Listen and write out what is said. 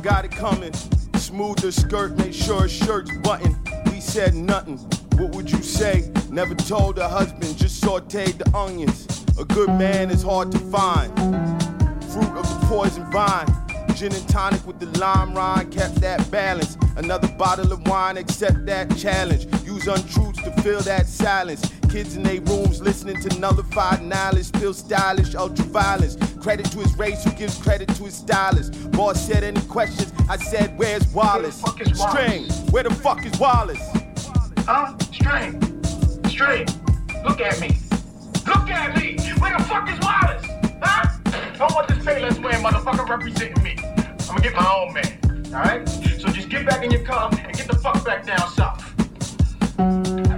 got it coming. Smooth the skirt, make sure his shirt's buttoned. We said nothing. What would you say? Never told her husband, just sauteed the onions. A good man is hard to find. Fruit of the poison vine. Gin and tonic with the lime rind, kept that balance. Another bottle of wine, accept that challenge. Use untruths to fill that silence. Kids in their rooms listening to nullified knowledge. Still stylish, ultra-violence. Credit to his race, who gives credit to his stylist. Boss said any questions, I said where's Wallace? Where the fuck is Wallace? String, where the fuck is Wallace? Huh? String, look at me. Look at me! Where the fuck is Wallace? Huh? I don't want this Payless wearing motherfucker representing me. I'm gonna get my own man, alright? So just get back in your car and get the fuck back down south.